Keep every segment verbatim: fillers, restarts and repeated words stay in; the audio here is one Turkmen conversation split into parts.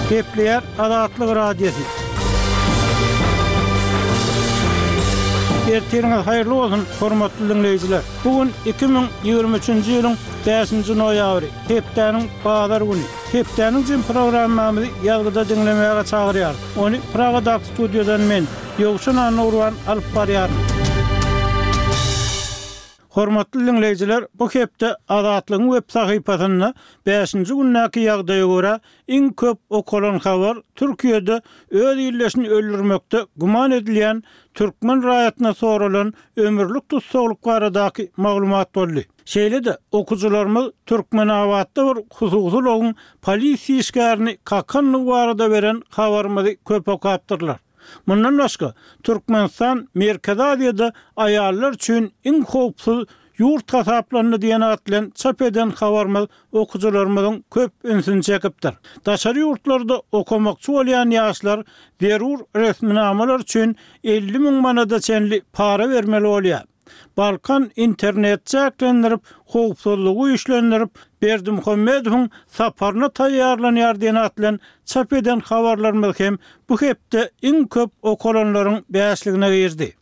Kepler Adatlyk radiosu. Erteriňiz haýyrly bolsun, hormatly dinleýijiler. Bugün iki bin ýygrimi üçinji ýylyň beşinji noýabry, hepdeniň bazar güni. Hepdeniň jym programmamyzy ýalgyda dinlemäge çagyrýar. Onu Pragadak studiodan men Ýogşan Anurwan alyp barýar. Hormatly dinleýijiler, bu hepde Adatlygyň web sahypasyna beşinji günnäki ýagdaýa görä iň köp okulan habar Türkiýede öz ýerleşini öldürmekde guman edilýän Türkmen raýatyna soralan ömürlük tutsaglyk baradaky maglumat boldy. Şeýle-de okuwçylarymyz Türkmen awatda bir hususylygyň polisiýa işgärini kakanyk barada beren habarymyzy köp okapdyrlar. Mundan başga Türkmenistan Merkezi Aziýada aýallar üçin iň howpsuz ýurt hasaplanyny diýen atlan çap eden habarymyz okuwçylarymyzyň köp ünsini çekipdir. Daşary ýurtlarda okumakçy bolýan ýaşlar zerur resminamalar üçin elli miň manada çenli para bermeli bolýar. Balkan internet çeklendirip, howpsuzlygy işlendirip, Berdimuhammedowyň saparyna taýýarlanýar diýen atlan çap eden habarlarymyz hem bu hepde iň köp okulanlaryň beşligine girdi.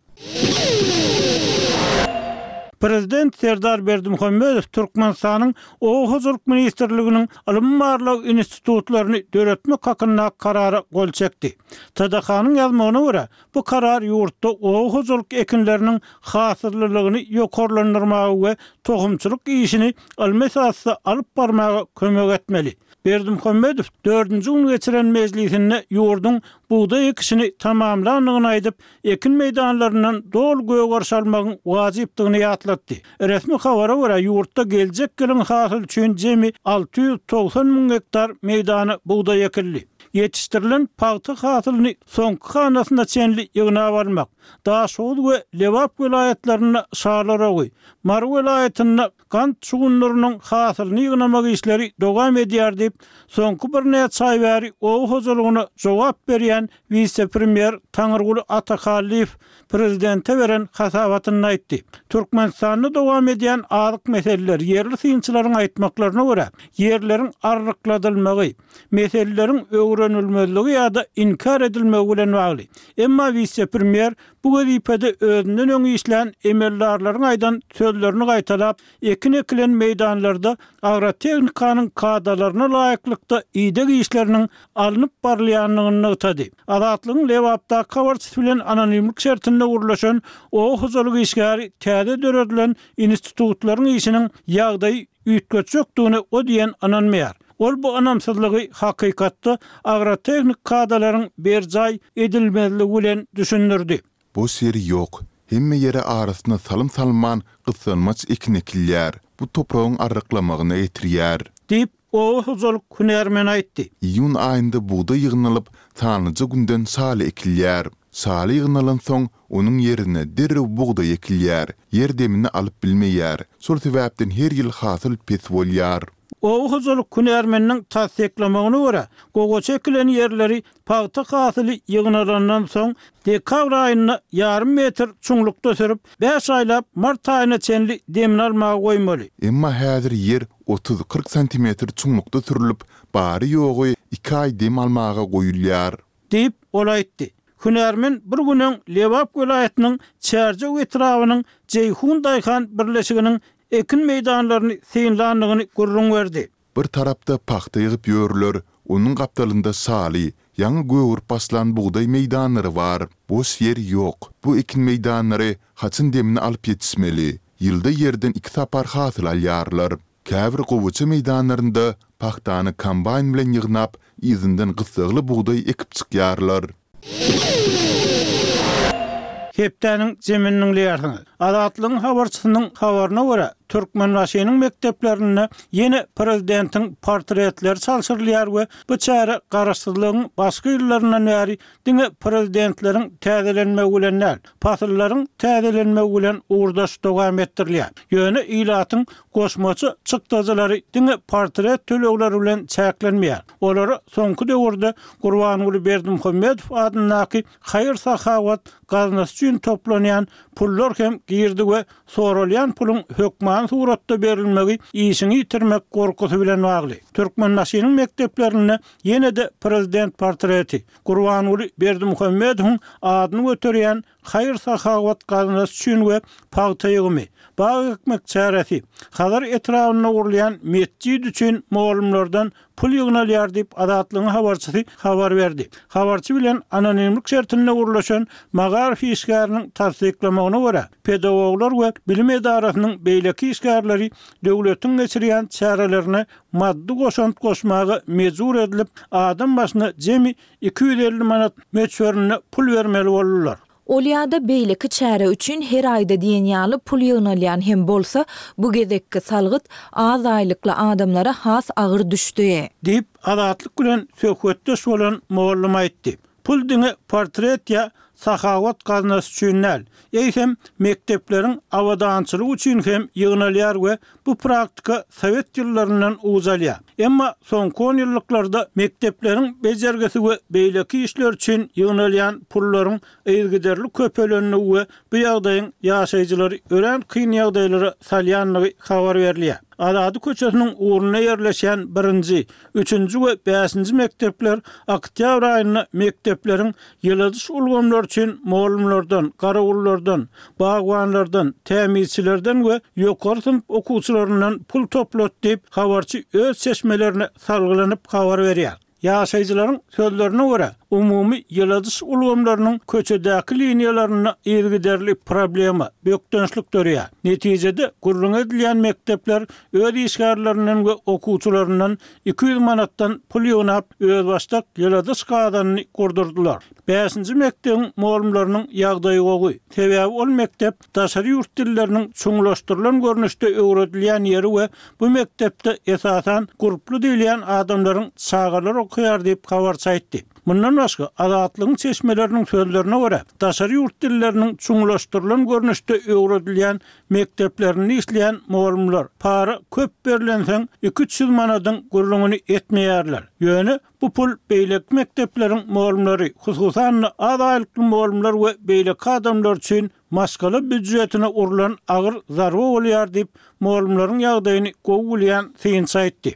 Prezident Serdar Berdimuhammedow Türkmenistanyň Owuzluk Ministrliginiň alymmarlyk institutlaryny döretmek hakyna karara gol çekdi. T D H-nyň ýazmagyna görä, bu karar ýurtda owuzluk ekinleriniň hasyrlylygyny ýokarlandyrmagy we tohumçylyk işini almesasy alyp barmagy kömek etmeli. Berdimuhammedow dördünji gün geçiren mejlisinde ýurdun buğday ekişini tamamlanyny aýdyp, ekin meýdanlaryndan dol göwgörş almagyň wajypdygyny ýatlatdy. Resmi habara görä ýurtda geljek ýylyň hasyl üçin jemi alty ýüz togsan miň hektar meýdany buğday ekildi. Yetiştirilen paýty hasylyny soňky hanasyna çenli ýygnap almak, Daşoğuz we Lewap vilayetlerine şahlaragy, Mar vilayetyna kant çugunlarynyň hasylyny ýygnamak işleri dowam edýär diýip, soňky bir näçe aý bäri owuzlygyna jogap berýän vice-premier Taňyrguly Atakalliýew prezidente beren hasabatyny aýtdy. Türkmenistanda dowam edýän azyk meseleler yerli synçylaryň aýtmaklaryna görä, yerleriň arrykladylymagy, meseleleriň öwrenilmezligi ýa-da inkar edilmegi bilen bagly. Emma vice-premier bu wezipede özünden öňe işlän emellarlaryň aýdan sözlerini gaýtalap, ekin ekilen meýdanlarda agrotehnikanyň kadrlaryna laýyklykda iýdek işleriniň alınıp barlýanlygyny ýetdi. Adatlygyň Lewapda habarçysy bilen anonimlik şertinde gurulşan o huzulyk işgäri täze döredilen institutlaryň işiniň ýagdaýy üýtgeçjekdigini o diýen ananmaýar. Ol bu anamsızlygy hakykatda agrotehnik kadrlaryň berjay edilmezligi bilen düşündirdi. Bu ser yok. Hemme yere arasyna salym salman gyslanmaç ekinekilýär. Bu topragyň arryklamagyna etirýär. Dip o huzulyk hünärmen aýtdy. İýun aýynda buğday ýygnalyp, sanyjy günden saly ekilýär. Saly ýygnalan soň onuň ýerine derrew buğday ekilýär. Ýer demini alyp bilmeýär. Şol sebäpden her ýyl hasyl pes bolýar. Owuzluk hünärmeniň tasdiklamagyna görä, gogoç ekilen ýerleri paýta hasyly ýygnalandan soň dekabr aýyna ýarym metr çuňlukda sürüp, beş aýlap mart aýyna çenli demin almagy goýmaly. Emma häzir ýer otuz kırk santimetr çuňlukda sürülip, bary ýogy iki aý dem almaga goýulýar. Diýip ol aýtdy. Hünärmen bir günen Lewap vilayetynyň Çärjek etrawynyň Jeyhun daýhan birleşiginiň ekin meýdanlaryny synlanlygyny gurrun berdi. Bir tarapda paxta ýygyp ýörler, onuň gapdalynda saly, ýaňy göwürp baslan buğday meýdanlary bar. Boş ýer ýok. Bu ekin meýdanlary haçyn demini alyp ýetişmeli. Ýylda ýerden iki tapar hasyl alýarlar. Käbir gowuçy meýdanlarynda paxtany kombayn bilen ýygnap, izinden gysgly buğday ekip çykýarlar. Hepdeniň zemininiň liýarsyny. Adatlygyň habarçysynyň habaryna görä, Türkmen Raşynyň mekteplerine ýene prezidentiň portretleri çalşyrylýar we bu çäre garaşsyzlygyň başga ýyllaryndan bäri diňe prezidentleriň täzelenmegi bilen näl, pasyllaryň täzelenmegi bilen uğurdaş dowam etdirilýär. Ýöne ilatyň goşmaçy çykdyjylary diňe portret tölegleri bilen çäklenmeýär. Olary soňky döwürde Gurbanuly Berdimuhammedow adynaky haýyr sahawat gaznasy üçin toplanýan pullar hem girdi we soralýan pulun hökma ýalgan suratda berilmegi işini ýitirmek gorkusy bilen bagly. Türkmenbaşynyň mekteplerine ýene de prezident portreti Gurbanuly Berdimuhammedowyň adyny göterýän hayır sahavat kazanası üçin we pagtaýygymy baý ekmek çäresi hazır etrawyna urlayan mesjid üçin moğolumlardan pul ýygnalýar diýip adatlygyň habarçysy habar berdi. Habarçy bilen anonimlik şertine urlaşan Magarif işgäriniň tasdiklamagyna görä pedagoglar we bilim edarasynyň beýleki işgärleri döwletiň geçirýän çärelerine maddi goşant goşmagy mejbur edilip adam başyna jemi iki yüz elli manat meçhörüne pul bermeli bolurlar. Olyada beýleki çäre üçin her aýda diýen ýaly pul ýygnalýan hem bolsa, bu gezekki salgyt az aýlykly adamlara has agyr düşdi. Diýip adatlyk bilen söhbetdeş bolan moğollum aýtdy. Pul diňe portret ýa sahavat kazanası üçin näl? Eýsem mektepleriň awadançylygy üçin hem ýygnalýar we bu praktika Sowet ýyllaryndan uzalýar. Emma soňky on ýyllyklarda mektepleriň bejergesi we beýleki işler üçin ýygnalýan pullaryň eýgiderli köpelenini we bu ýagdaýyň ýaşaýjylary ören kyn ýagdaýlary salýanlygy habar berilýär. Alady köçesiniň uğruna yerleşen birinci, üçüncü we beşinci mektepler oktyabr aýyna mektepleriň ýyldys ulgamlar üçin moğolumlardan, garawullardan, bagwanlardan, tämizçilerden we ýokary sınıf okuwçylaryndan pul toplat diýip habarçy öz seçmelerini salgylanyp habar berýär. Ýaşaýjylaryň sözlerine görä, umumy ýyldys ulgamlarynyň köçedäki liniýalaryna ýergiderli problema, bökdönçlik dörýär. Netijede gurrun edilýän mektepler öz işgärlerinden we okuwçylaryndan iki yüz manatdan pul ýygnap öz başdak ýyldys gadanyny gurdurdular. beşinci mektebiň moğolumlarynyň ýagdaýy gowy. Sebäbi ol mektep daşary ýurt dilleriniň çuňlaşdyrylan görnüşde öwredilýän ýeri we bu mektepde esasan guruply diýilen adamlaryň çağalar okuýar diýip habar çaýtdy. Bundan başga adatlygyň çeşmeleriniň sözlerine görä, daşary ýurt dilleriniň çuňlaşdyrylan görnüşde öwredilýän mekteplerini işleýän moğolumlar para köp berilenseň iki yüz manatyň gurrungyny etmeýärler. Ýöne bu pul beýlek mektepleriň moğolumlary, hususan az aýlykly moğolumlar we beýleki adamlar üçin maskala büdjetine urulan agyr zarba bolýar diýip moğolumlaryň ýagdaýyny gowulýan synç aýtdy.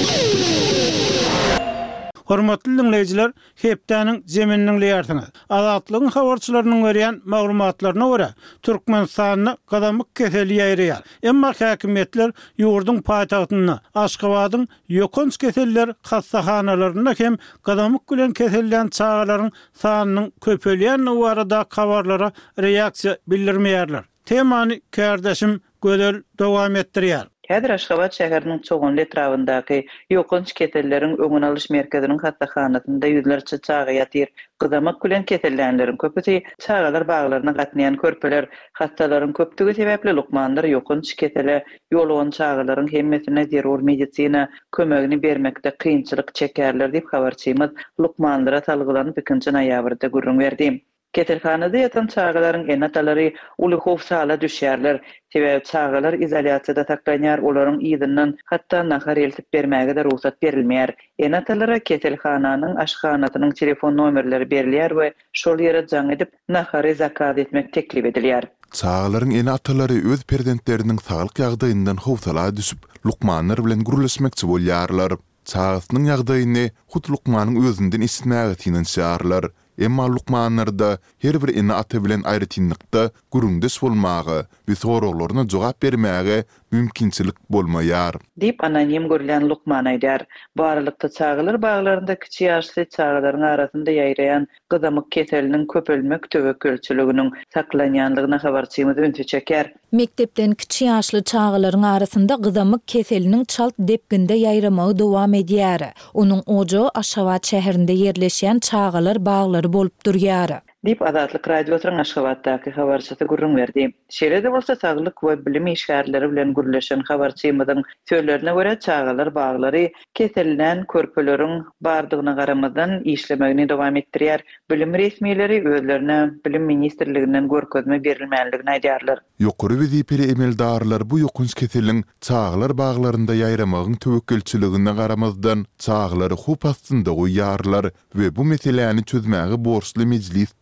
Hormatly dinleyijiler, hepdäniň jeminiň leýärsiňiz. Adatlygyň habarçylarynyň berýän maglumatlaryna görä, Türkmenistanyň gadamyk keseli ýaýrýar. Emma häkimetler ýurdun paýtagtyny, Aşgabatyň ýokunç keseller hastahanalaryna hem gadamyk bilen kesellen çağalaryň sanynyň köpelýän barada habarlara reaksiýa bildirmeýärler. Temany kardeşim Gödel dowam etdirýär. Häzir Aşgabat şäheriniň çoğunly etrawyndaky ýokunç keselleriň öňüne alyş merkeziniň hastahanasynda ýüzlerçe çaga ýatyr. Gydamak bilen kesellänleriň köpüsi çagalar baglaryna gatnaýan körpeler, hastalaryň köpdigi sebäpli lukmanlar ýokunç kesele ýolugan çagalaryň hemmesine zerur medisina kömegini bermekde kynçylyk çekerler diýip habarçymyz lukmanlara salgylanyp ikinji noýabrda gurrun berdi. Ketelhanada yatan çağalaryň enatalary uly howsala düşýärler. Sebäbi çağalar izolýasiýada saklanýar, olaryň ýygynyň hatda nahar eltip bermäge de ruhsat berilmeýär. Enatalara ketelhananyň aşhanatynyň telefon nomerleri berilýär we şol ýere jaň edip nahary zakaz etmek teklip edilýär. Çağalaryň enatalary öz perzentläriniň saglyk ýagdaýyndan howsala düşüp, lukmanlar bilen gurulşmekçi bolýarlar. Çağasynyň ýagdaýyny hut lukmanyň özünden isitmäge tinençýärler. Emma lukmanlarda her bir ene ata bilen aýrytynlykda gurundes bolmagy we soraglaryna jogap bermäge mümkinçilik bolmaýar. Dip anonim görülen lukman aýdar. Barlykda çağalar baglarynda kiçi ýaşly çağalaryň arasynda ýaýrayan gyzamyk keseliniň köpelmek töwekelçiliginiň saklanýanlygyna habarçymyz öňe çeker. Mektepden kiçi ýaşly çağalaryň arasynda gyzamyk keseliniň çalt depginde ýaýramagy dowam edýär. Onuň ojo Aşgabat şäherinde ýerleşýän çağalar baglary bolup durýar. Dip Adatlyk radiosynyň Aşgabatdaky habarçysy gurrun berdi. Şeýle bolsa saglyk we bilim işgärleri bilen gürleşen habarçymyzyň sözlerine görä çağalar baglary kesellän körpeleriň bardygyna garamadan işlemegini dowam etdirýär. Bilim resmiýetleri özlerine bilim ministrliginden görkezme berilmänligini aýdýarlar. Ýokary wezipeli emeldarlar bu ýokunç keseliň çağalar baglarynda ýaýramagyň töwekelçiligine garamazdan çağalary hup astynda goýýarlar we bu meseleni çözmäge borçly mejlisde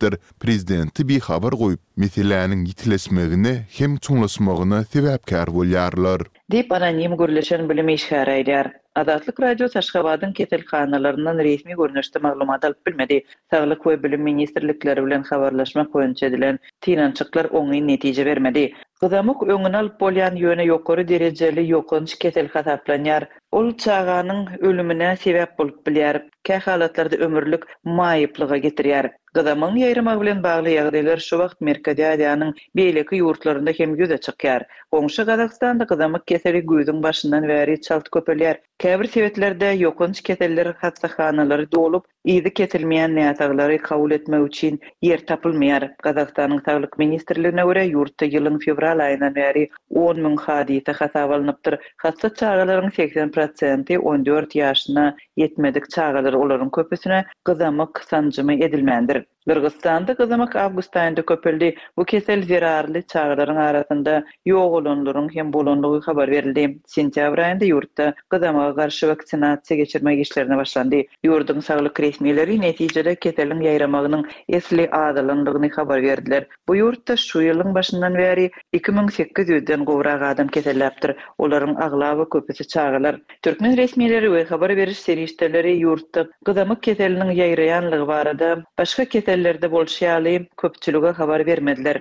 minister prezidenti bir habar goýup, meseläniň ýitilesmegine hem çuňlaşmagyna sebäpkär bolýarlar. Dip anonim gürleşen bilim işgara edýär. Adatlyk radio Taşgabatyň ketelhanalaryndan resmi görnüşde maglumat alyp bilmedi. Saglyk we bilim ministrlikleri bilen habarlaşmak boýunça edilen tinançyklar oňy netije bermedi. Gyzamyk öňüne alyp bolýan ýöne ýokary derejeli ýokunç ketel hasaplanýar. Ol çağanyň ölümine sebäp bolup bilýär. Kä halatlarda ömürlük maýyplyga getirýär. Gyzamyň ýaýrama bilen bagly ýagdaýlar şu wagt Merkadiýanyň beýleki ýurtlarynda hem göze çykýar. Goňşy Gazakstanda gyzamyk keseli göýdüň başyndan bäri çalt köpelýär. Käbir sebetlerde ýokunç keteller hastahanalary dolup, ýygy ketilmeýän nätaglary kabul etmek üçin ýer tapylmaýar. Gazakstanyň Saglyk ministrligine görä ýurtda ýylyň fevral aýyndan bäri on müň hadise hasap alınıpdyr. Hasta çağalaryň seksen prosenti on dört ýaşyna ýetmedik çağalar olaryň köpüsine gyzamyk sanjymy edilmändir. Kırgızstanda gyzamyk awgust aýynda köpeldi. Bu kesel zerarly çağalaryň arasynda ýok bolanlaryň hem bolanlygy habar berildi. Sentýabr aýynda ýurtda gyzamyga garşy vaksinasiýa geçirmek işlerine başlandy. Ýurduň saglyk resmileri netijede keselin ýaýramagynyň esli adalandygyny habar berdiler. Bu ýurtda şu ýylyň başyndan bäri iki miň sekiz ýüzden gowrak adam keselläpdir. Olaryň aglaby köpüsi çağalar. Türkmen resmileri we habar beriş serişdeleri ýurtda gyzamyk keseliniň ýaýraýanlygy barada başga kesellerde bolşýaly köpçülüge habar bermediler.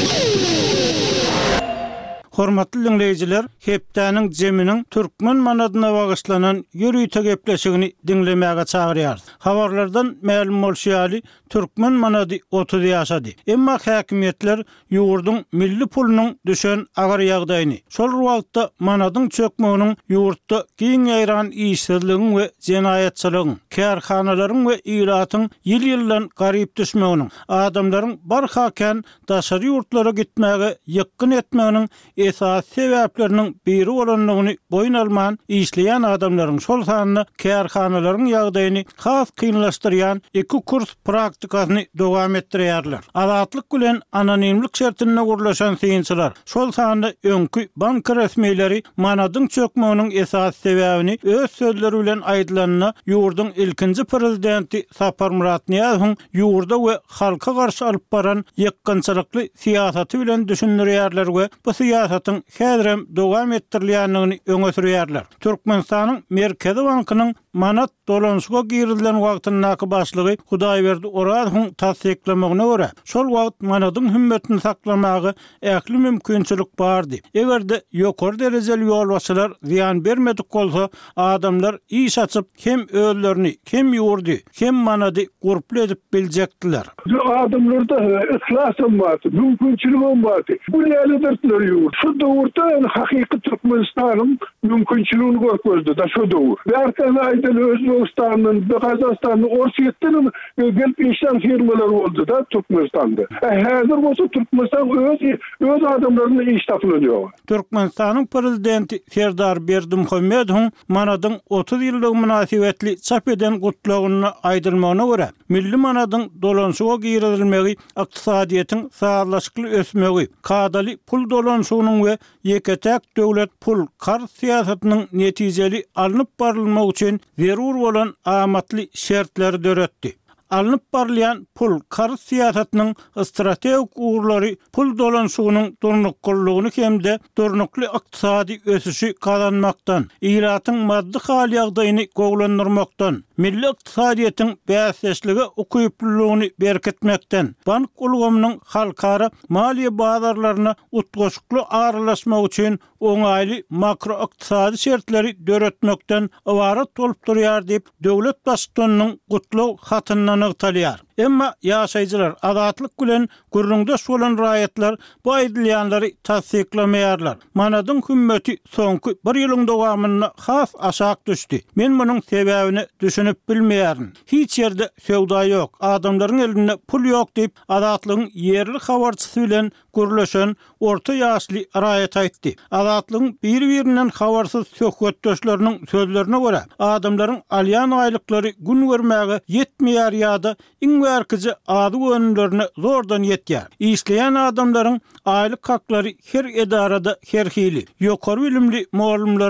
Hormatly dinleyijiler, hepdäniň jeminiň türkmen manadyna bagyşlanan ýürüýte gepleşigini dinlemäge çagyrýar. Habarlardan ma'lum bolşýaly, türkmen manady otuz ýaşady. Emma häkimetler ýurduň milli pulunyň düşen agar ýagdaýyny, şol wagtda manadyň çökmeginiň ýurtda giň ýaýran işsizligiň we jenaýatçylygyň, kärhanalaryň we ýylatyň ýyl-ýyldan garyp düşmeginiň, adamlaryň barhaken daşary ýurtlara gitmäge ýykyn etmeginiň esas sebäpleriniň biri bolanlygyny boyun alman işleýän adamlaryň şol sanyny kärhanalaryň ýagdaýyny has kynlaşdyrýan iki kurs praktikasyny dowam etdirýärler. Azatlyk bilen anonimlik şertine gurlaşan synçylar şol sanyny öňkü bank resmiýetleri manadyň çökmeginiň esas sebäbini öz sözleri bilen aýdylanyna ýurduň ilkinji prezidenti Sapar Murat Niýazowyň ýurda we halka garşy alyp baran ýykgynçylykly siýasaty bilen düşündirýärler we bu siýasatyň häzirem dowam etdirilýändigini öňe sürýärler. Türkmenistanyň Merkezi Bankynyň manat dolanşyga girilen wagtynyň başlygy Hudaýberdi Orazowyň tasdiklemegine görä, şol wagt manadyň hümmetini saklamagy ähli mümkinçilik bardy. Egerde ýokary derejeli ýolbaşçylar ziýan bermedik bolsa, adamlar iş açyp hem özlerini, hem ýurdy, hem manady gurply edip biljekdiler. Adamlarda ihlasym bar, mümkinçiligim bar. Bu ýerlerdir ýurt. Şu dowrda hakyky Türkmenistanyň mümkinçiligini görkezdi da şu dowr. Berkanaýda Özbekistanyň, Gazakstanyň, Orsiýetden gelip işleýän firmalar boldy da Türkmenistanda. Häzir bolsa Türkmenistan öz öz adamlaryny iş tapylýar. Türkmenistanyň prezidenti Serdar Berdimuhammedow manadyň otuz ýyllyk münasibetli çap eden gutlagyny aýdylmagyna görä, milli manadyň dolanşyga girilmegi, ykdysadyýetyň sağlaşykly ösmegi, kadaly pul dolanşygynyň we ýeketek döwlet pul kar siýasatynyň netijeli alınıp barylmagy üçin zerur bolan amatly şertler döretdi. Alınıp barlayan pul kar siýasatynyň strategik uğurlary pul dolanşygynyň durnuklygyny hemde durnukly ykdysady ösüşi kazanmakdan, ýylatyň maddi hal ýagdaýyny gowlandyrmakdan, milli ykdysadyýetyň bäsleşligi ukyplygyny berketmekden, bank ulgamynyň halkara maliýe bazarlaryna utgoşukly aralaşmak üçin oňaýly makro ykdysady şertleri döretmekden ibaret bolup durýar diýip döwlet başçylygynyň gutlaw hatynyň ýagtalýar. Emma ýaşaýjylar azatlyk bilen gürrüňde bolan raýatlar bu aýdylýanlary tasdiklemeýärler. Manadyň hümmeti soňky bir ýylyň dowamyna has aşak düşdi. Men munyň sebäbini düşünüp bilmeýärin. Hiç ýerde sewda ýok, adamlaryň elinde pul ýok diýip azatlygyň ýerli habarçysy bilen gürleşen orta ýaşly raýat aýtdy. Azatlygyň bir-birinden habarsyz söhbetdeşleriniň sözlerine görä, adamlaryň alýan aýlyklary gün görmäge ýetmeýär ýa-da Berkici ady önümlerine zordan yetýär. İşleýän adamlaryň aýlyk haklary her edarada her hili. Ýokary bilimli muallimlaryň,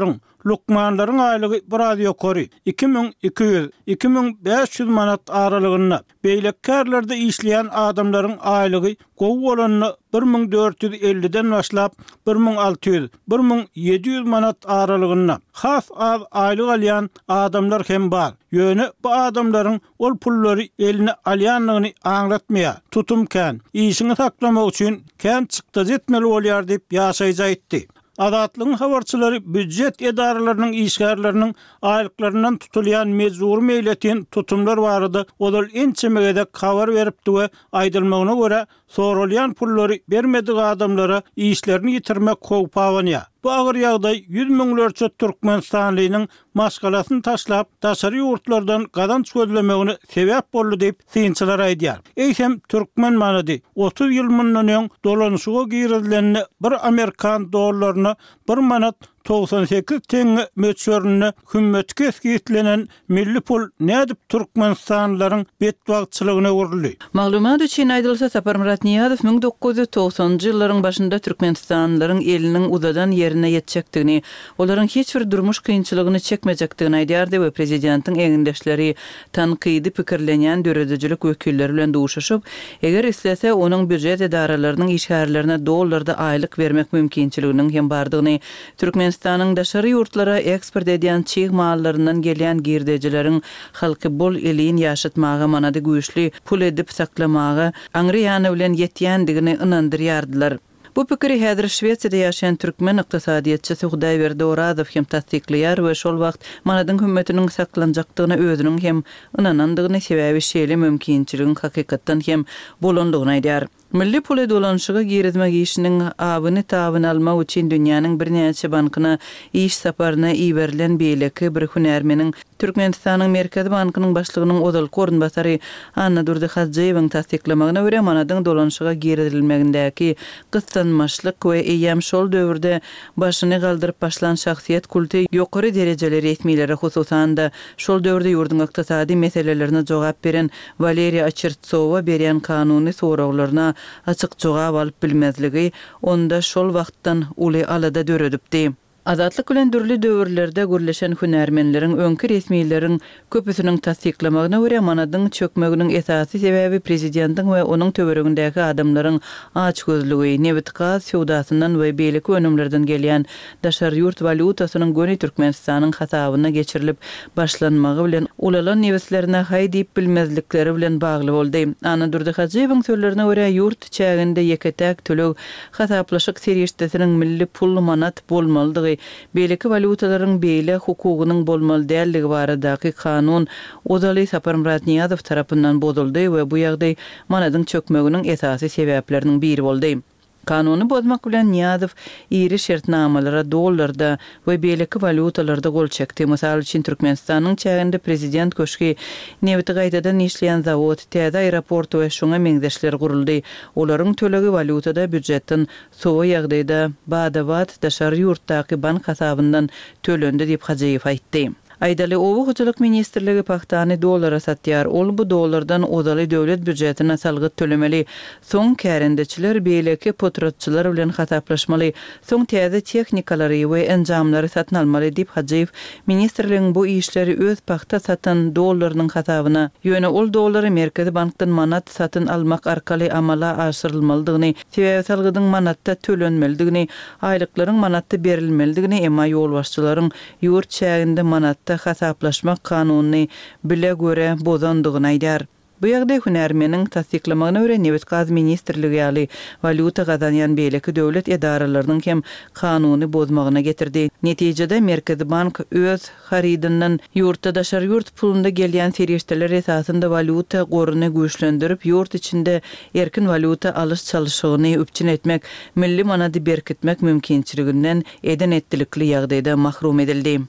Lukmanlaryň aýlygy bir radio kory iki bin iki ýüz - iki bin beş ýüz manat aralygynda, beýlekkerlerde işleýän adamlaryň aýlygy gowy bolanyny bir bin dört ýüz elliden başlap bir bin alty ýüz - bir bin ýedi ýüz manat aralygynda has az aýlyk alýan adamlar hem bar. Ýöne bu adamlaryň ol pullary eline alýanlygyny aňlatmaýar. Tutumkan, işini saklamak üçin kän çykda jetmeli bolýar diýip ýaşaýja aýtdy. Adatlyň habarçylary büdjet edaralarynyň işgärleriniň aýlyklaryndan tutulýan mezur meýletin tutumlar barada olal ençemegede habar beripdi we aýdylmagyna görä sorulýan pullary bermedik adamlara işlerini ýitirmek howpawanýa. Bu agyr ýagdaý ýüz miňlerçe Türkmenstanlynyň maskalasyny taşlap daşary ýurtlardan gadanç gözlemegine sebäp boldy diýip synçylar aýdýar. Eýsem türkmen manady otuz ýyl mundan öň dolanşyga girilýänini bir Amerikan dollaryna bir manat doksan sekiz teňe möçörüne hümmetke eskitlenen milli pul nädip Türkmenstanlaryň betwagçylygyna urildi. Maglumat üçin aýdylsa Sapar Murat Niýazow bin dokuz ýüz togsanjy ýyllaryň başynda Türkmenstanlaryň eliniň uzadan ýerine ýetjekdigini, olaryň hiç bir durmuş kynçylygyny çekmejekdigini aýdýardy we prezidentiň eňindeşleri tanqidi pikirlenýän döredejilik wekilleri bilen duşuşyp, eger islese onuň büdjet edaralarynyň işgärlerine dollarda aýlyk bermek mümkinçiliginiň hem bardygyny Türkmen Türkmenistanyň daşary ýurtlara eksport edýän çyg mallaryndan gelýän girdejileriň halky bol elin ýaşatmagy manady güýçli pul edip saklamagy Angliýany bilen ýetýändigini ynandyrýardylar. Bu pikiri häzir Şweýçede ýaşaýan türkmen ykdysadyýatçy Suhdaýber Doradow hem tasdikleýär we şol wagt manadyň hümmetiniň saklanjakdygyna özüniň hem ynanandygyny sebäbi şeýle mümkinçiligin hakykatdan hem bolandygyny aýdýar. Milli pul dolanşygy girizmek işiniň abyny tabyny almak üçin dünýäniň bir näçe bankyna iş saparyna iýerilen beýleki bir hünärmeniň Türkmenistanyň Merkezi Bankynyň başlygynyň odal gorunbasary Anna Durdy Hadjeýewiň tasdiklamagyna görä manadyň dolanşyga girilmegindäki gyssanmaçlyk we eýem şol döwürde başyny galdyryp başlan şahsiýet kulty ýokary derejeleri etmeýleri hususan da şol döwürde ýurdun ykdysady meselelerine jogap beren Valeriya Çertsowa berýän kanuny soraklaryna açyk jogap alyp bilmezligi onda şol wagtdan uly alada döredipdi. Azatlyk bilen dürli döwürlerde gürleşen hünärmenleriň öňkü resmiýetleriniň köpüsiniň tasdiklamagyna görä manadyň çökmeginiň esasy sebäbi prezidentiň we onuň töweregindäki adamlaryň açgözlügi, nebitgaz sowdasyndan we beýleki önümlerden gelýän daşary ýurt valutasynyň göni Türkmenistanyň hasabyna geçirilip başlanmagy bilen ulalan nebitlerine hay diýip bilmezlikleri bilen bagly boldy. Ana Durdy Hadjeýewiň sözlerine görä ýurt çäginde ýeketäk tölek hasaplaşyk serýeşdesiniň milli pul manat bolmalydygy beýleki valutalaryň beýle hukugynyň bolmaly dälligi baradaky kanun ozaly Sapar Murat Niýazow tarapyndan bozuldy we bu ýagdaý manadyň çökmeginiň esasy sebäpleriniň biri boldy. Kanuny bozmak bilen Niýazow iri şertnamalara dollarda we beýleki valutalarda gol çekdi. Mysal üçin Türkmenistanyň çäginde prezident köşki nebiti gaýtadan işleýän zawod, täze aeroport we şoňa meňzeşler guruldy. Olaryň tölegi valutada büdjetden sowa ýagdaýda badabat daşary ýurtdaky bank hasabyndan tölendi diýip Hadjeýew aýtdy. Aýdaly Owu Hoçuluk Ministrligi paxtany dollara satýar. Ol bu dollardan ozaly döwlet büdjetine salgyt tölemeli. Soň kärendeçiler beýleki potratçylar bilen hasaplaşmaly. Soň täze tehnikalary we enjamlary satyn almaly diýip Hadjeýew ministrligiň bu işleri öz paxta satan dollarynyň hasabyna ýöne ol dollary Merkezi Bankdan manat satyn almak arkaly amala aşyrylmalydygyny, sebäbi salgydyň manatda tölenmelidigini, aýlyklaryň manatda berilmelidigini, emma ýol başçylaryň ýurt çäginde manat hasaplaşmak kanuny bile göre bozandygyny aýdýar. Bu ýagdaý hünärmeniň tasdiklamagyna görä Nebitgaz ministrligi ýaly valuta gazanýan beýleki döwlet edaralarynyň hem kanuny bozmagyna getirdi. Netijede Merkezi Bank öz harydynyň ýurtda daşary ýurt pulunda gelýän serýeşdeler esasynda valuta goruny güýçlendirip ýurt içinde erkin valuta alyş çalyşygyny üpçün etmek, milli manady berkitmek mümkinçiliginden eden etdilikli ýagdaýda mahrum edildi.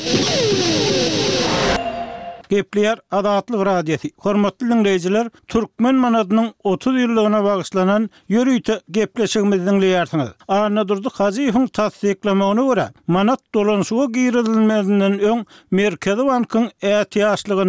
Gepleýär Azatlyk radiosi. Hormatly dinleýijiler, türkmen manadynyň otuz ýyllygyna bagyşlanan ýörüýte gepleşigimizi dinleýärsiňiz. Anna Durdy Hadjeýewiň tasdiklamagyna görä, manat dolanşyga girilmesinden öň Merkezi Bankyň ätiýaşlygyny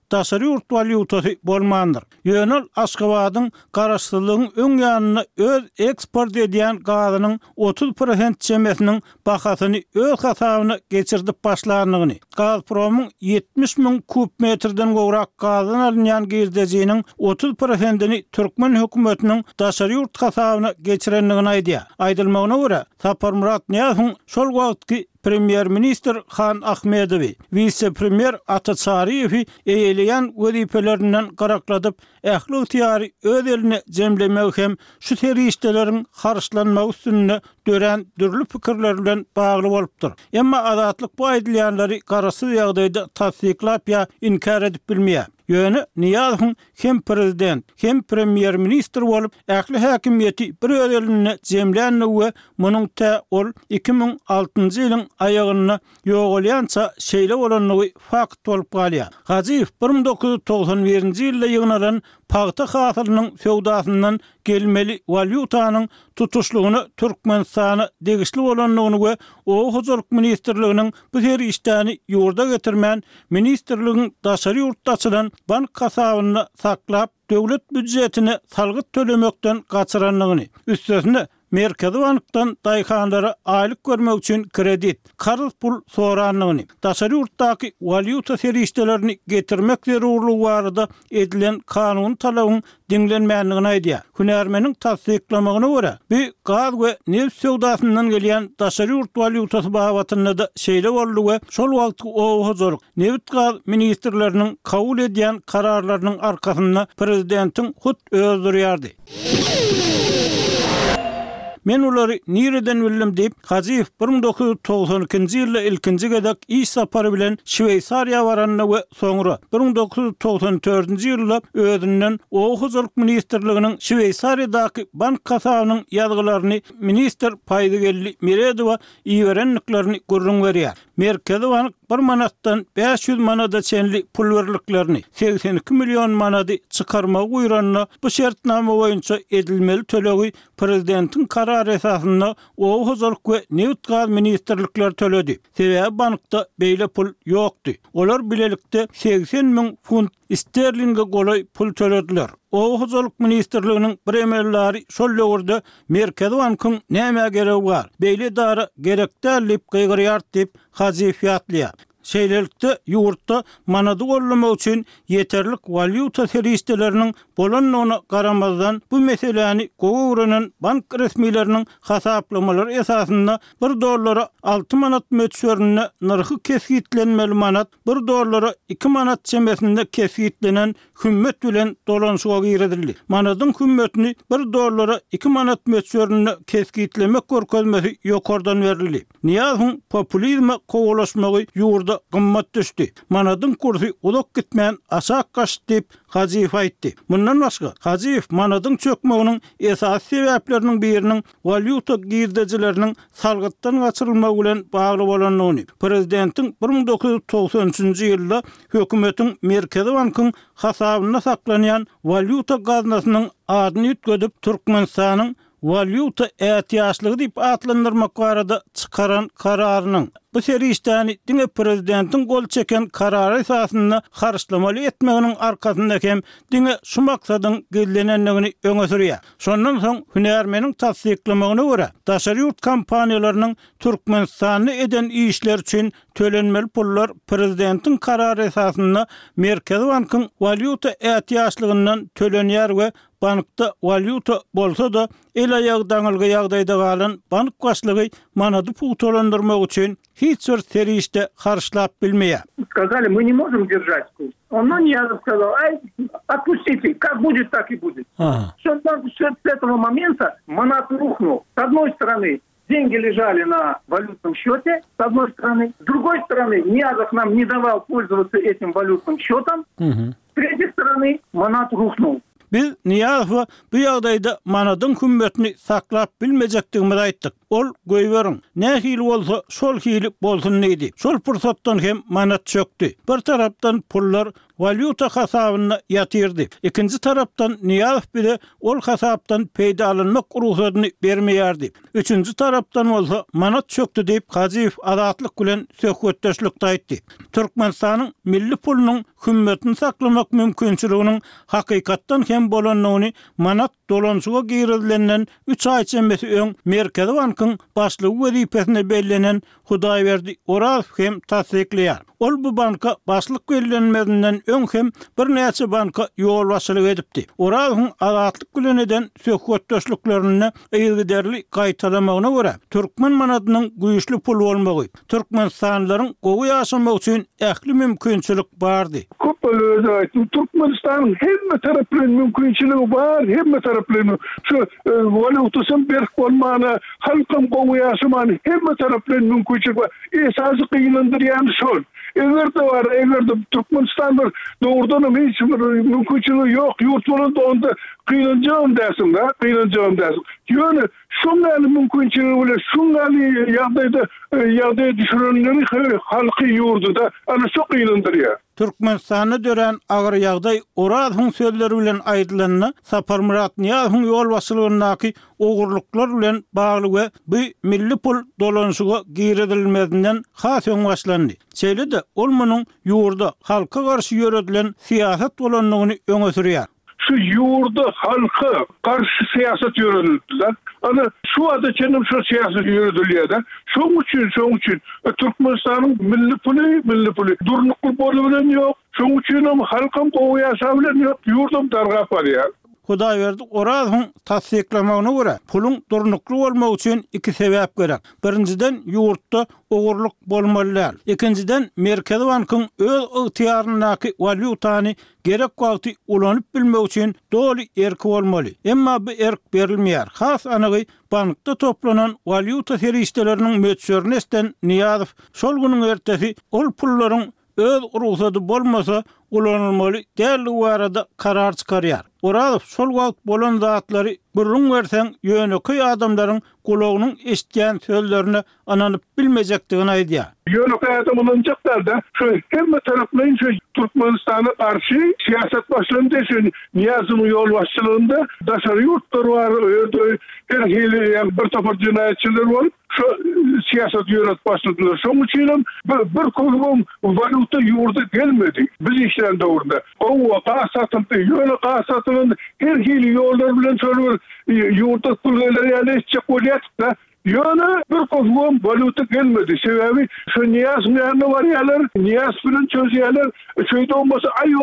daşary ýurt valyutasy bolmandyr. Ýönel Aşgabatyň garaşsyzlygyň öň ýanyna öz eksport edýän gazynyň otuz prosent çemesiniň bahasyny öz hasabyna geçirdip başlandygyny, Gazpromyň yetmiş min kub metrden gowrak gazyny alynýan girdejiniň otuz prosentini Türkmen hökümetiniň daşary ýurt hasabyna geçirendigini aýdýar. Aýdylmagyna görä, Saparmurat Niýazowyň şol wagtky Premier Minister Han Ahmedowy, Vice Premier Ata Çariýewi eýleýän wezipelerinden garakladyp, ähli ýary öz eline jemlemek hem şu terişdeleriň harçlanmagy üstünde dören dürlü pikirler bilen bagly bolupdyr. Emma azatlyk bu aýdylýanlary garaşsyz ýagdaýda tasdiklap ýa inkar edip bilmeýär. Ýöne Niýazowyň hem prezident, hem premier minister bolup, ähli häkimiýeti bir öz eline jemlänigi we munyň tä ol iki ming altynjy ýylyň aýagyna ýogalýança şeýle bolanyny fakt bolup galýar. Gaziýew bir ming dokuz ýuz togson birinji ýylda ýygnalan paýta hasylynyň feodasyndan gelmeli valyutanyň tutuşlugyny Türkmenistana degişli bolanyny we o huzurluk ministerliginiň bu her işdäni ýurda getirmän ministerligiň daşary ýurtda açylan bank hasabyna saklap döwlet büdjetini salgyt tölemekden gaçyranlygyny, üstesine Merkezi Bankdan daýkanlara aýlyk görmek üçin kredit, karz pul soranlygyny, daşary ýurtdaky valyuta serişdelerini getirmek zerurlugy barada edilen kanun talabyň diňlenmänligini aýdýar. Hünärmeniň tasdiklamagyna görä, bu gaz we neft sowdasyndan gelýän daşary ýurt valyutasy bahawatyna da şeýle boldy we şol wagtky o huzurluk neft gaz ministrleriniň kabul edýän kararlarynyň arkasynda prezidentiň hut özdürýärdi. Men ulary nireden bildim diýip, Gaziýew bir ming dokuz ýuz togson ikinji ýylda ilkinji gedek iş sapary bilen Şweýsariýa baranyny we soňra bir ming dokuz ýuz togson dördünji ýylda özünden o huzurluk ministerliginiň Şweýsariýadaky bank hasabynyň ýazgylaryny minister Paýdygelli Meredowa iýerenliklerini gurrun berýär. Merkezi Bank bir manatdan beş yüz manada çenli pul berliklerini seksen iki milyon manady çykarmagy uýranyna bu şertnama boýunça edilmeli tölegi prezidentiň karary esasynda o huzurluk we neft gaz ministerlikler töledi. Sebäbi bankda beýle pul ýokdy. Olar bilelikde seksen min funt sterlinge golay pul tölediler. O huzurluk ministerliginiň bir emelleri şol ýogurda Merkezi Bankyň näme geregi bar? Beýle dara gerekde dip gygyrýar diýip Gaziýew ýatlaýar. Şeýlelikde ýurtda manady gollamak üçin yeterlik valyuta serişdeleriniň bolanyna garamazdan bu meseleni gowy öwrenen bank resmiýetleriniň hasaplamaları esasynda bir dollara alty manat möçberine narhy kesgitlenmeli manat, bir dollara iki manat çemesinde kesgitlenen hümmet bilen dolanşyga giredildi. Manadyň hümmetini bir dollara iki manat möçberine kesgitlemek görkezmesi ýokardan berildi. Niýazowyň populizme kowalaşmagy ýurda gymmat düşdi. Manadyň kursy ulak gitmän aşak gaşdy diýip Gaziýew aýtdy. Mundan başga Gaziýew manadyň çökmeginiň esas sebäpleriniň biriniň valyuta girdejileriniň salgytdan gaçyrylmagy bilen bagly bolanyny, prezidentiň bir ming dokuz ýuz togson üçinji ýylda hökümetiň Merkezi Bankyň hasabyna saklanýan valyuta gaznasynyň adyny ýetgedip Türkmenistanyň valyuta ätiýaçlygy diýip atlandyrmak barada çykaran kararynyň bu serişdäni diňe prezidentiň gol çeken karary esasynda harçlamaly etmeginiň arkasynda hem diňe şu maksadyň gellenenligini öňe sürýär. Şondan soň hünärmeniň tasdiklamagyna görä, daşary ýurt kompaniýalarynyň Türkmenistany eden işler üçin tölenmeli pullar prezidentiň karary esasynda Merkezi Bankyň valyuta ätiýaçlygyndan tölenýär we bankda valyuta bolsa da el aýagdaňyly ýagdaýda galan bank başlygy manady pul tolandyrmak üçin hiç bir serişde harçlap bilmeýär. Сказали, мы не можем держать курс. Он ну, не сказал, ай, отпустите, как будет, так и будет. Ага. Все, все с этого момента манат рухнул. С одной стороны, деньги лежали на валютном счете, с одной стороны. С другой стороны, Ниязов нам не давал пользоваться этим валютным счетом. Угу. С третьей стороны, манат рухнул. Biz Niýazowa bu ýagdaýda manadyň hümmetini saklap bilmejekdigimizi aýtdyk. Ol goýberin. Nähili bolsa şol hili bolsun neydi. Şol pursatdan hem manat çöktü. Bir tarapdan pullar valyuta hasabyna ýatyrdy. Ikinji tarapdan Niýazow bile ol hasapdan peýda alynmak ruhsatyny bermeýärdi. Üçüncü tarapdan bolsa manat çöktü diýip Gaziýew azatlyk bilen söhbetdeşlik aýtdy. Türkmenistanyň milli pulunyň hümmetini saklamak mümkinçiliginiň hakykatdan hem bolanyny manat dolanşyga girilenden üç ay içindeki öň Merkezi Bankyň başlygy wezipesine bellenen Hudaýberdi Orazow hem tasdikleýär. Ol bu banka başlyk bellenmedinden öň hem bir näçe banka ýol başlyk edipdi. Orazowyň azatlyk bilen eden söhbetdeşliklerini ýylgyderli gaýtalamagyna görä türkmen manatynyň güýçli pul bolmagy, türkmenistanylaryň gowy ýaşamak üçin ähli mümkinçilik bardy. Köp öýdü. Türkmenistanyň hemme taraplaryndan mümkinçiligi bar, hemme taraplaryndan şu valyutasyn berk bolmana, halkym gowy ýaşamany hemme taraplaryndan mümkinçiligi bar. Esasy gynandyrýan şol. Egerde var, egerde Türkmenistan bir doğrudan hiç mümkinçiligi ýok, ýurt bolanda onda gynanjağım dersin da, gynanjağım dersin. Yani şunları mümkinçiligi bilen şunları ýagdaýda ýagdaýa düşürenleri halky ýurdu da, ana şo gynandyrýar. Türkmenistany dören agyr ýagdaý Orazowyň sözleri bilen aýdylanyny Saparmurat Niýazowyň ýol başlygyndaky ogurluklar bilen bagly we bu milli pul dolanşyga giridilmedinden has öň başlandy. Şeýle-de ol munyň ýurda halka garşy ýöredilen siýasat bolanlygyny öňe sürýär. Şu yurda halka karşı siyaset yürüdüler. Ana şu adı kendim şu siyaset yürüdülüyor. Şoň üçin, şoň üçin Türkmenistan'ın milli pulu, milli pulu durnukul bolubilen yok. Şoň üçin hem halkam gowy ýaşabilen yok. Yurdum dargap bar ya. Hudaýberdi Orazowyň tasdiklamagyna görä, pulun durnukly bolmagy üçin iki sebäp gerek. Birinciden ýurtda ogurluk bolmalylar. Ikinciden Merkezi Bankyň öz ygtyýaryndaky valyutany gerek wagty ulanyp bilmek üçin doly erki bolmaly. Emma bu erk berilmeýär. Has anagy bankda toplanan valyuta serişdeleriniň möçörnesden Niýazow şol güniň ertesi ol pullaryň öz ruhsaty bolmasa ulanylmaly däl bu arada karar çykarýar. Orazow şol wagt bolan zatlary gurrun berseň ýöneki adamlaryň gulagynyň eşitýän sözlerini ananyp bilmejekdigini aýdýar. Ýöneki adamlaryň jakdarda şu hemme taraplaryň şu Türkmenistana karşı siyaset başlandı. Niýazowyň ýol başçylygynda daşary ýurtlar bar, her hili bir topar cinayetçiler var. Şu siyaset yönet başladılar. Şoň üçin bir kozgum valyuta ýurda gelmedi. Biz işlerin doğrunda. O qasatynda, ýöne qasatynda her hili ýollar bilen şol ýurda pullar ýalyşjak bolýar. Ýöne bir kozgum valyuta gelmedi. Sebebi şu Niýazowyň var ýalar, Niýazow bilen çözýärler. Şeýde olmasa ay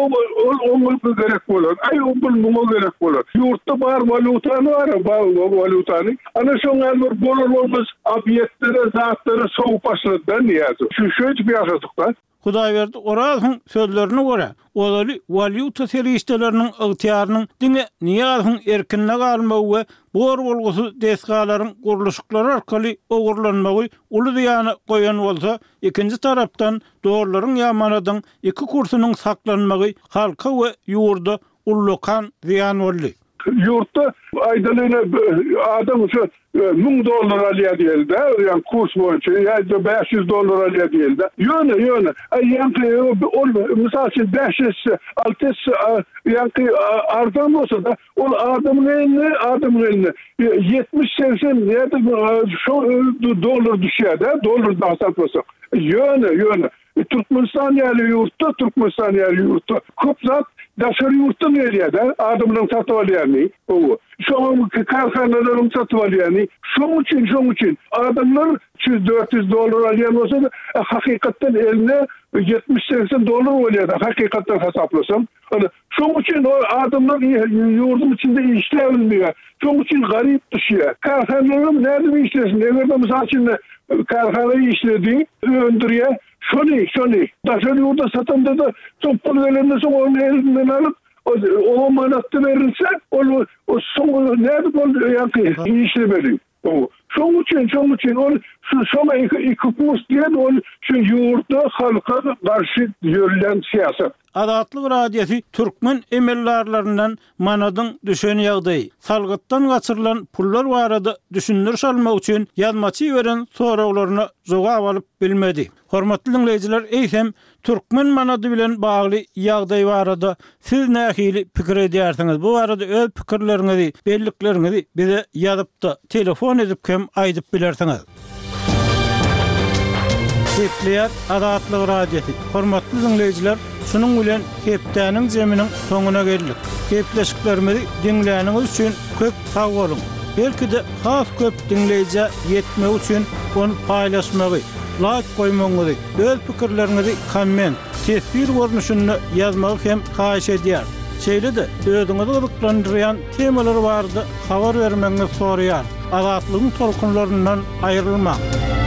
o gerek bolar. Ay o bul gerek bolar. Ýurtda bar valyuta var, bar valyutany. Ana şoňa bir bolar bolmaz, obýektlere, zatlary soňup başlady Niýazow. Şu şöýtip ýaşadyklar. Hudaýberdi Orazowyň sözlerine görä, olary valyuta serişdeleriniň ygtyýarynyň diňe Niýazowyň erkinne galmagy we bor bolgusy desgalaryň gurulşyklary arkaly ogurlanmagy uly ýany goýan bolsa, ikinji tarapdan dogrulyň ýa-manadyň iki kursunyň saklanmagy halka we ýurda ullukan ziýan boldy. Yurtta aydalyna adam şu ming dollar alýar diýildi, ýa-ni kurs boýunça ýa-da beş yüz dollar alýar diýildi. Ýöne, ýöne. Ýa-ni ol mysal üçin beş yüz altı yüz ýa-ni arzan bolsa da ol adamyň eline, adamyň eline yetmiş seksen ýa-da şu dollar düşýär, dollar da hesaplasaq. Ýöne, ýöne. Türkmenistan ýaly ýurtda, Türkmenistan ýaly ýurtda köp zat daşary ýurtdan gelýär, adamlaryň satyp alýany. O şu karhanalaryň satyp alýany. Şoň üçin, şoň üçin adamlar üç yüz dört yüz dollar alýan bolsa da hakykatdan eline yetmiş seksen dollar bolýar. Hakykatdan hesaplasam, şoň üçin o adamlar ýurdun içinde işlebilmeýär. Şoň üçin garyp düşýär. Karhanalaryň näde işlesin? Eger mysal üçin karhanany işledi, öndürýär. Şoni, şoni. Daşary ýurda satanda da çok pul verilmese soň onu elinden alıp o manatty verilse, o o soň näde bol ýa-ni işlemeli. O şoň üçin, şoň üçin ol şu şoma iki kurs diýen ol şu ýurda halka garşy ýörülen siýasat. Adatlyk radiosi türkmen emellarlaryndan manadyň düşen ýagdaý, salgytdan gaçyrylan pullar barada düşünür salmak üçin ýazmaçy beren sorawlaryna jogap alyp bilmedi. Hormatly dinleýijiler, eýsem türkmen manady bilen bagly ýagdaý barada siz nähili pikir edýärsiňiz? Bu barada öz pikirleriňizi, belliklerinizi bize ýazypda telefon edip hem aýdyp bilersiňiz. Kepler Adatlyk radiosi. Hormatly dinleýijiler, şunun bilen Keptäniň jeminiň soňuna geldik. Kepleşiklerimizi dinleýäniňiz üçin köp sag bolun. Belki de has köp dinleýije ýetmek üçin onu paýlaşmagy, like goýmagy, öz pikirlerinizi komment, tesbir görnüşünde ýazmagy hem haýyş edýär. Şeýle-de özüňizi gyzyklandyrýan temalar bardy, habar bermeňizi soraýar. Adatlygyň tolkunlaryndan aýrylmak.